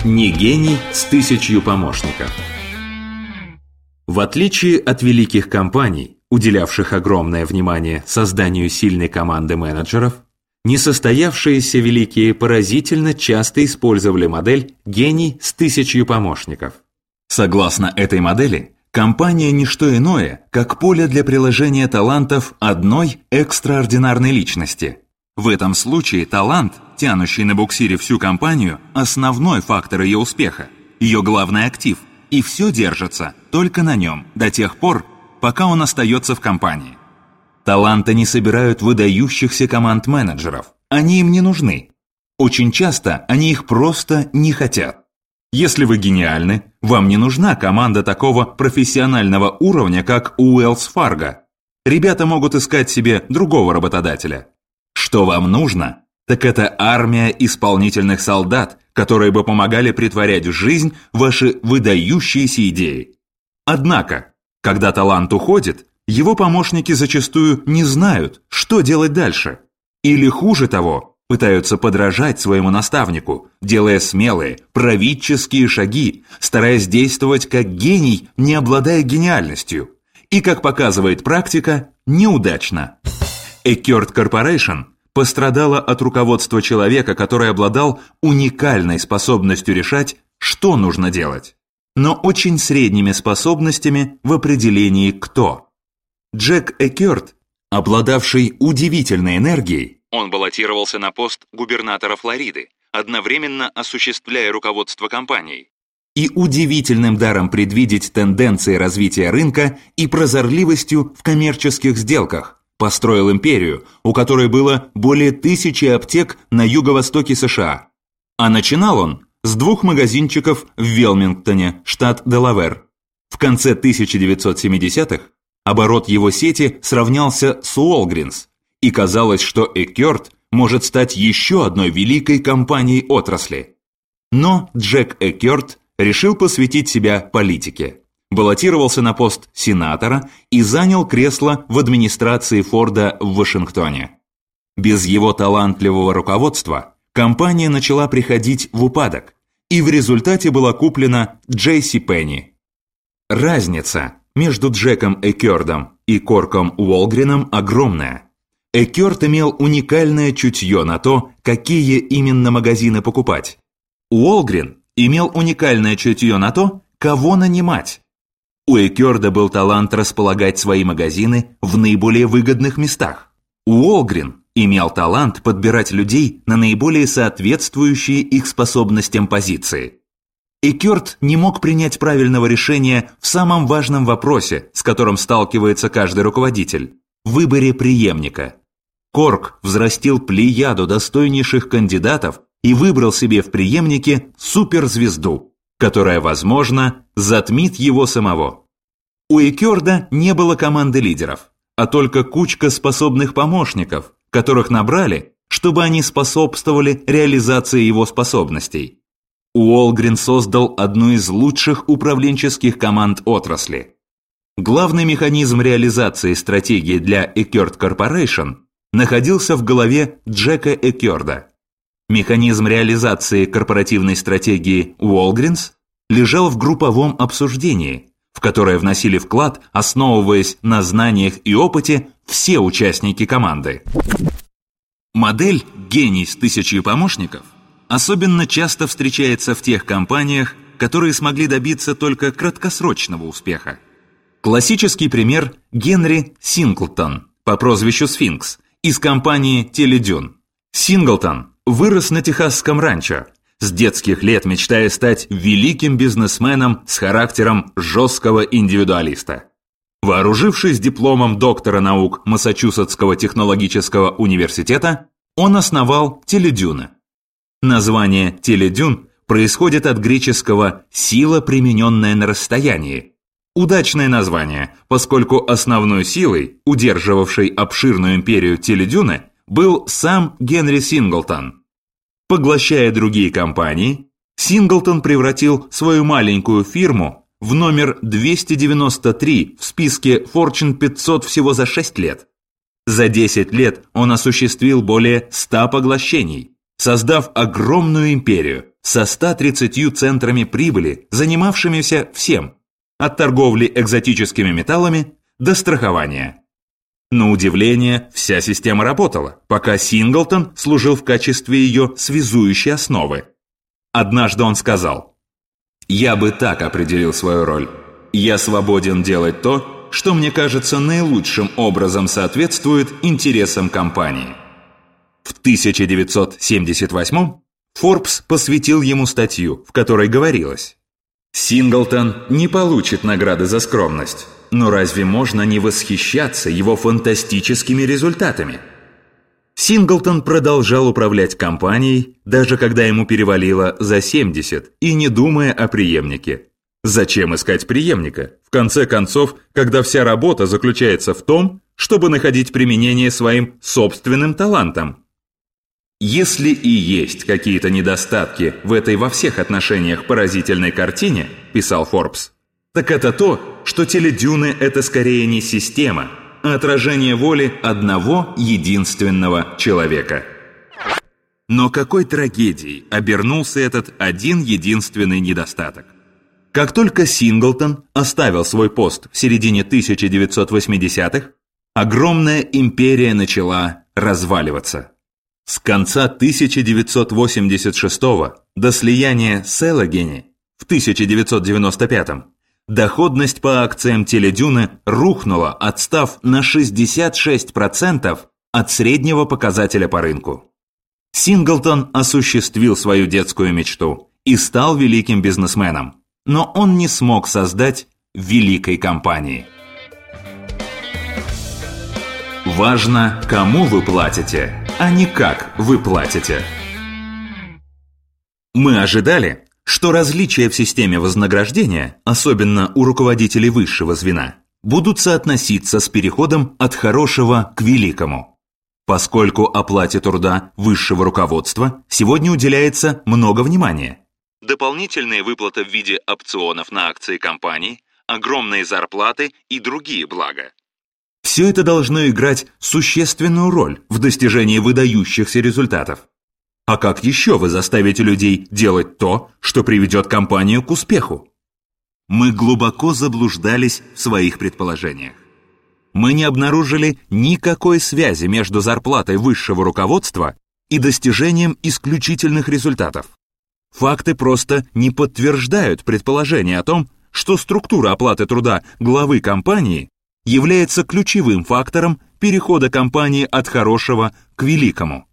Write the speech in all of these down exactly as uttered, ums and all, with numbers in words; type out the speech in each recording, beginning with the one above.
Не гений с тысячью помощников. В отличие от великих компаний, уделявших огромное внимание созданию сильной команды менеджеров, несостоявшиеся великие поразительно часто использовали модель «гений с тысячью помощников». Согласно этой модели, компания – не что иное, как поле для приложения талантов одной экстраординарной личности. В этом случае талант, тянущий на буксире всю компанию, основной фактор ее успеха, ее главный актив, и все держится только на нем до тех пор, пока он остается в компании. Таланты не собирают выдающихся команд менеджеров, они им не нужны. Очень часто они их просто не хотят. Если вы гениальны, вам не нужна команда такого профессионального уровня, как у Уэллс Фарго. Ребята могут искать себе другого работодателя. Что вам нужно, так это армия исполнительных солдат, которые бы помогали претворять в жизнь ваши выдающиеся идеи. Однако, когда талант уходит, его помощники зачастую не знают, что делать дальше. Или хуже того, пытаются подражать своему наставнику, делая смелые, правительские шаги, стараясь действовать как гений, не обладая гениальностью. И, как показывает практика, неудачно. Eckert Corporation пострадала от руководства человека, который обладал уникальной способностью решать, что нужно делать, но очень средними способностями в определении «кто». Джек Эккерт, обладавший удивительной энергией, он баллотировался на пост губернатора Флориды, одновременно осуществляя руководство компанией, и удивительным даром предвидеть тенденции развития рынка и прозорливостью в коммерческих сделках, построил империю, у которой было более тысячи аптек на юго-востоке США. А начинал он с двух магазинчиков в Велмингтоне, штат Делавэр. В конце тысяча девятьсот семидесятых оборот его сети сравнялся с Уолгринс, и казалось, что Эккерт может стать еще одной великой компанией отрасли. Но Джек Эккерт решил посвятить себя политике. Баллотировался на пост сенатора и занял кресло в администрации Форда в Вашингтоне. Без его талантливого руководства компания начала приходить в упадок, и в результате была куплена Джей Си Пенни. Разница между Джеком Эккертом и Корком Уолгрином огромная. Эккерт имел уникальное чутье на то, какие именно магазины покупать. Уолгрин имел уникальное чутье на то, кого нанимать. У Эккерта был талант располагать свои магазины в наиболее выгодных местах. Уолгрин имел талант подбирать людей на наиболее соответствующие их способностям позиции. Эккерт не мог принять правильного решения в самом важном вопросе, с которым сталкивается каждый руководитель – выборе преемника. Корк взрастил плеяду достойнейших кандидатов и выбрал себе в преемнике суперзвезду, которая, возможно, затмит его самого. У Эккерта не было команды лидеров, а только кучка способных помощников, которых набрали, чтобы они способствовали реализации его способностей. Уолгрин создал одну из лучших управленческих команд отрасли. Главный механизм реализации стратегии для Eckert Corporation находился в голове Джека Эккерта. Механизм реализации корпоративной стратегии Уолгринс лежал в групповом обсуждении, в которое вносили вклад, основываясь на знаниях и опыте, все участники команды. Модель «гений с тысячей помощников» особенно часто встречается в тех компаниях, которые смогли добиться только краткосрочного успеха. Классический пример – Генри Синглтон по прозвищу Сфинкс из компании Теледюн. Синглтон вырос на техасском ранчо, с детских лет мечтая стать великим бизнесменом с характером жесткого индивидуалиста. Вооружившись дипломом доктора наук Массачусетского технологического университета, он основал Теледюна. Название Теледюн происходит от греческого «сила, примененная на расстоянии». Удачное название, поскольку основной силой, удерживавшей обширную империю Теледюна, был сам Генри Синглтон. Поглощая другие компании, Синглтон превратил свою маленькую фирму в номер двести девяносто три в списке Fortune пятьсот всего за шесть лет. За десять лет он осуществил более ста поглощений, создав огромную империю, со ста тридцатью центрами прибыли, занимавшимися всем, от торговли экзотическими металлами до страхования. На удивление, вся система работала, пока Синглтон служил в качестве ее связующей основы. Однажды он сказал: «Я бы так определил свою роль. Я свободен делать то, что мне кажется наилучшим образом соответствует интересам компании». В тысяча девятьсот семьдесят восьмом Forbes посвятил ему статью, в которой говорилось: «Синглтон не получит награды за скромность, но разве можно не восхищаться его фантастическими результатами?» Синглтон продолжал управлять компанией, даже когда ему перевалило за семьдесят, и не думая о преемнике. Зачем искать преемника? В конце концов, когда вся работа заключается в том, чтобы находить применение своим собственным талантам. Если и есть какие-то недостатки в этой во всех отношениях поразительной картине, писал Forbes, так это то, что теледюны – это скорее не система, а отражение воли одного единственного человека. Но какой трагедией обернулся этот один единственный недостаток? Как только Синглтон оставил свой пост в середине тысяча девятьсот восьмидесятых, огромная империя начала разваливаться. С конца тысяча девятьсот восемьдесят шестого до слияния с Allegheny в тысяча девятьсот девяносто пятом доходность по акциям теледюны рухнула, отстав на шестьдесят шесть процентов от среднего показателя по рынку. Синглтон осуществил свою детскую мечту и стал великим бизнесменом, но он не смог создать великой компании. Важно, кому вы платите, а не как вы платите. Мы ожидали, что различия в системе вознаграждения, особенно у руководителей высшего звена, будут соотноситься с переходом от хорошего к великому. Поскольку оплате труда высшего руководства сегодня уделяется много внимания. Дополнительные выплаты в виде опционов на акции компании, огромные зарплаты и другие блага. Все это должно играть существенную роль в достижении выдающихся результатов. А как еще вы заставите людей делать то, что приведет компанию к успеху? Мы глубоко заблуждались в своих предположениях. Мы не обнаружили никакой связи между зарплатой высшего руководства и достижением исключительных результатов. Факты просто не подтверждают предположение о том, что структура оплаты труда главы компании является ключевым фактором перехода компании от хорошего к великому.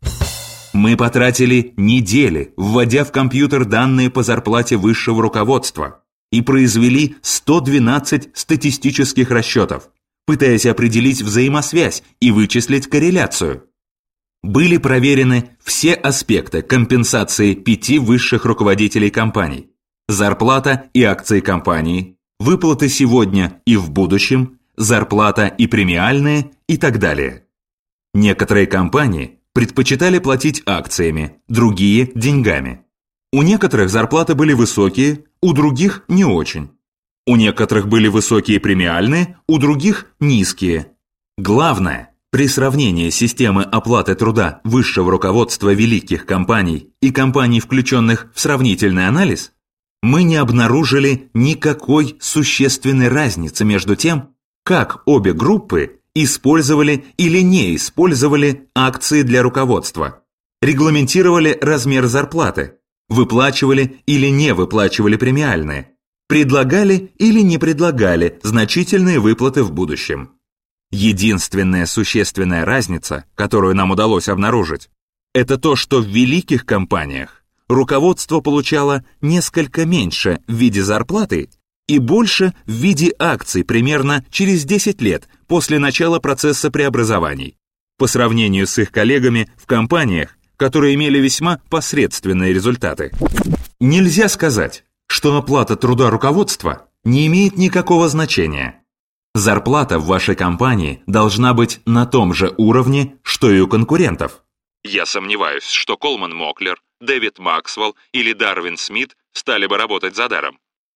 Мы потратили недели, вводя в компьютер данные по зарплате высшего руководства, и произвели сто двенадцать статистических расчетов, пытаясь определить взаимосвязь и вычислить корреляцию. Были проверены все аспекты компенсации пяти высших руководителей компаний: зарплата и акции компании, выплаты сегодня и в будущем, зарплата и премиальные и так далее. Некоторые компании предпочитали платить акциями, другие – деньгами. У некоторых зарплаты были высокие, у других – не очень. У некоторых были высокие премиальные, у других – низкие. Главное, при сравнении системы оплаты труда высшего руководства великих компаний и компаний, включенных в сравнительный анализ, мы не обнаружили никакой существенной разницы между тем, как обе группы использовали или не использовали акции для руководства, регламентировали размер зарплаты, выплачивали или не выплачивали премиальные, предлагали или не предлагали значительные выплаты в будущем. Единственная существенная разница, которую нам удалось обнаружить, это то, что в великих компаниях руководство получало несколько меньше в виде зарплаты и больше в виде акций примерно через десять лет после начала процесса преобразований, по сравнению с их коллегами в компаниях, которые имели весьма посредственные результаты. Нельзя сказать, что оплата труда руководства не имеет никакого значения. Зарплата в вашей компании должна быть на том же уровне, что и у конкурентов. Я сомневаюсь, что Колман Моклер, Дэвид Максвелл или Дарвин Смит стали бы работать за даром.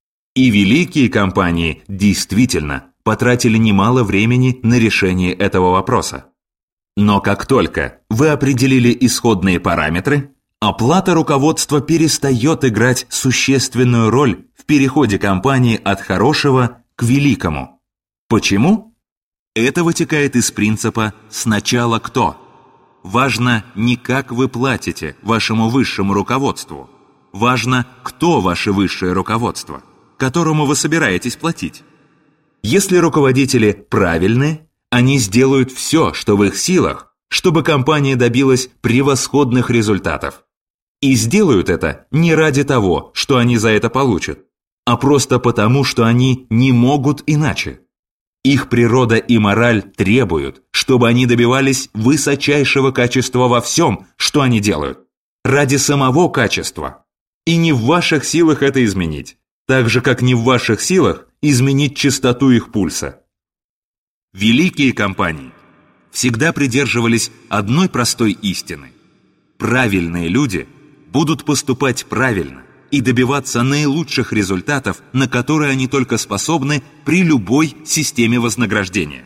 И великие компании действительно потратили немало времени на решение этого вопроса. Но как только вы определили исходные параметры, оплата руководства перестает играть существенную роль в переходе компании от хорошего к великому. Почему? Это вытекает из принципа «сначала кто?». Важно не как вы платите вашему высшему руководству. Важно, кто ваше высшее руководство, которому вы собираетесь платить. Если руководители правильные, они сделают все, что в их силах, чтобы компания добилась превосходных результатов. И сделают это не ради того, что они за это получат, а просто потому, что они не могут иначе. Их природа и мораль требуют, чтобы они добивались высочайшего качества во всем, что они делают, ради самого качества. И не в ваших силах это изменить, так же, как не в ваших силах изменить частоту их пульса. Великие компании всегда придерживались одной простой истины. Правильные люди будут поступать правильно и добиваться наилучших результатов, на которые они только способны при любой системе вознаграждения.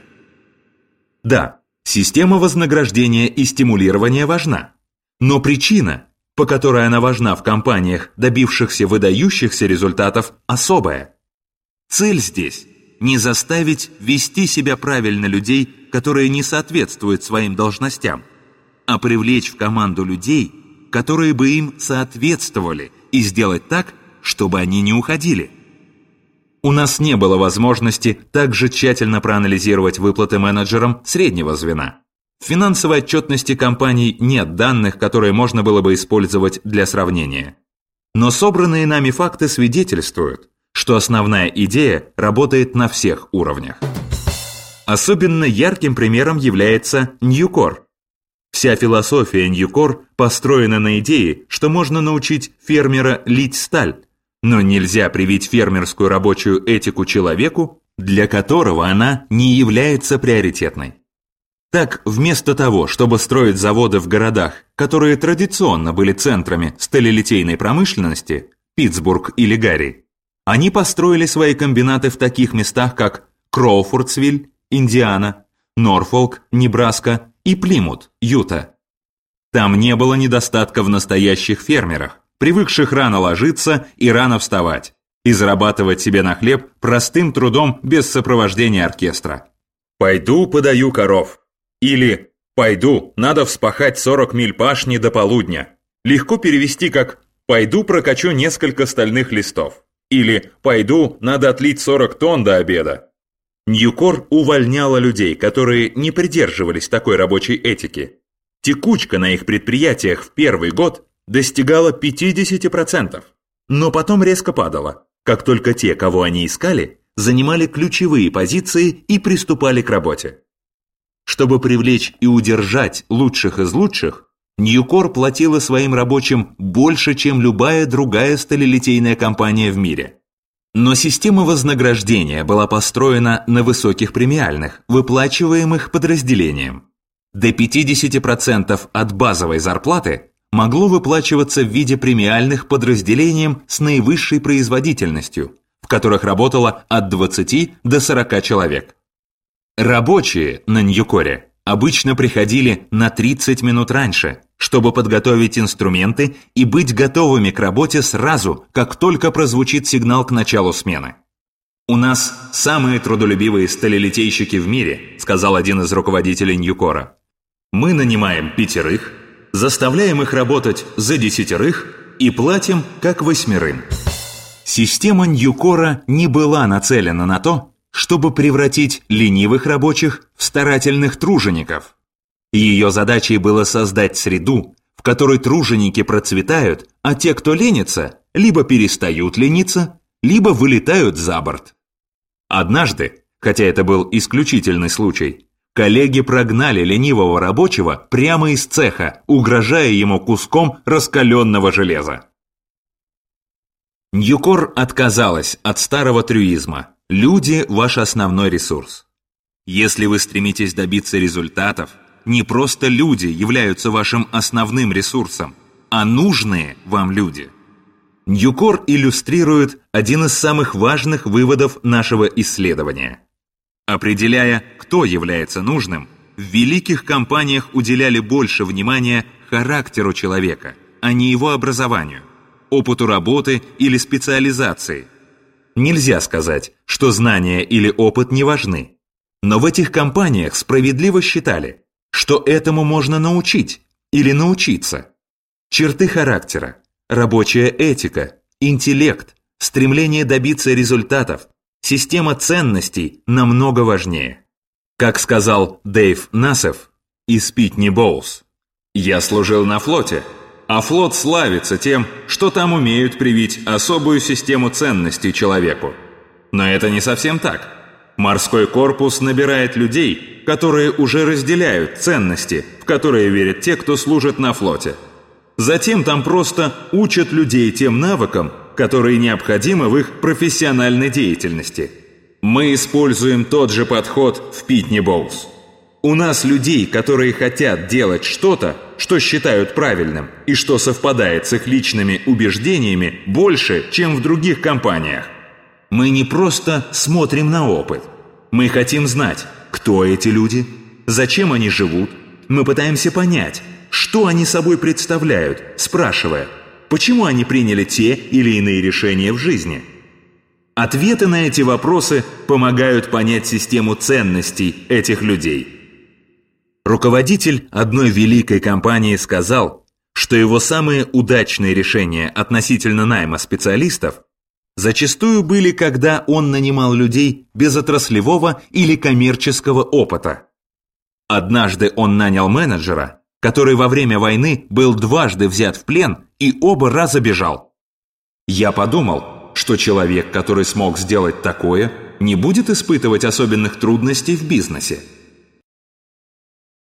Да, система вознаграждения и стимулирования важна, но причина, по которой она важна в компаниях, добившихся выдающихся результатов, особая. Цель здесь – не заставить вести себя правильно людей, которые не соответствуют своим должностям, а привлечь в команду людей, которые бы им соответствовали, и сделать так, чтобы они не уходили. У нас не было возможности так же тщательно проанализировать выплаты менеджерам среднего звена. В финансовой отчетности компаний нет данных, которые можно было бы использовать для сравнения. Но собранные нами факты свидетельствуют, что основная идея работает на всех уровнях. Особенно ярким примером является Ньюкор. Вся философия Ньюкор построена на идее, что можно научить фермера лить сталь, но нельзя привить фермерскую рабочую этику человеку, для которого она не является приоритетной. Так, вместо того, чтобы строить заводы в городах, которые традиционно были центрами сталелитейной промышленности, Питтсбург или Гарри, они построили свои комбинаты в таких местах, как Кроуфордсвиль, Индиана, Норфолк, Небраска и Плимут, Юта. Там не было недостатка в настоящих фермерах, привыкших рано ложиться и рано вставать, и зарабатывать себе на хлеб простым трудом без сопровождения оркестра. «Пойду подаю коров». Или «Пойду, надо вспахать сорок миль пашни до полудня». Легко перевести как «Пойду прокачу несколько стальных листов». Или «Пойду, надо отлить сорок тонн до обеда». Ньюкор увольняла людей, которые не придерживались такой рабочей этики. Текучка на их предприятиях в первый год достигала пятьдесят процентов, но потом резко падала, как только те, кого они искали, занимали ключевые позиции и приступали к работе. Чтобы привлечь и удержать лучших из лучших, Ньюкор платила своим рабочим больше, чем любая другая сталелитейная компания в мире. Но система вознаграждения была построена на высоких премиальных, выплачиваемых подразделениям. До пятьдесят процентов от базовой зарплаты могло выплачиваться в виде премиальных подразделениям с наивысшей производительностью, в которых работало от двадцати до сорока человек. Рабочие на Ньюкоре обычно приходили на тридцать минут раньше, чтобы подготовить инструменты и быть готовыми к работе сразу, как только прозвучит сигнал к началу смены. «У нас самые трудолюбивые сталелитейщики в мире», сказал один из руководителей Ньюкора. «Мы нанимаем пятерых, заставляем их работать за десятерых и платим как восьмерым». Система Ньюкора не была нацелена на то, чтобы превратить ленивых рабочих в старательных тружеников. Ее задачей было создать среду, в которой труженики процветают, а те, кто ленится, либо перестают лениться, либо вылетают за борт. Однажды, хотя это был исключительный случай, коллеги прогнали ленивого рабочего прямо из цеха, угрожая ему куском раскаленного железа. Ньюкор отказалась от старого трюизма. Люди – ваш основной ресурс. Если вы стремитесь добиться результатов, не просто люди являются вашим основным ресурсом, а нужные вам люди. Ньюкор иллюстрирует один из самых важных выводов нашего исследования. Определяя, кто является нужным, в великих компаниях уделяли больше внимания характеру человека, а не его образованию, опыту работы или специализации. Нельзя сказать, что знания или опыт не важны. Но в этих компаниях справедливо считали, что этому можно научить или научиться. Черты характера, рабочая этика, интеллект, стремление добиться результатов, система ценностей намного важнее. Как сказал Дэйв Нассеф из Питни Боулс: «Я служил на флоте, а флот славится тем, что там умеют привить особую систему ценностей человеку. Но это не совсем так. Морской корпус набирает людей, которые уже разделяют ценности, в которые верят те, кто служит на флоте. Затем там просто учат людей тем навыкам, которые необходимы в их профессиональной деятельности. Мы используем тот же подход в Питни Боулс. У нас людей, которые хотят делать что-то, что считают правильным и что совпадает с их личными убеждениями, больше, чем в других компаниях. Мы не просто смотрим на опыт. Мы хотим знать, кто эти люди, зачем они живут. Мы пытаемся понять, что они собой представляют, спрашивая, почему они приняли те или иные решения в жизни. Ответы на эти вопросы помогают понять систему ценностей этих людей». Руководитель одной великой компании сказал, что его самые удачные решения относительно найма специалистов зачастую были, когда он нанимал людей без отраслевого или коммерческого опыта. Однажды он нанял менеджера, который во время войны был дважды взят в плен и оба раза бежал. Я подумал, что человек, который смог сделать такое, не будет испытывать особенных трудностей в бизнесе.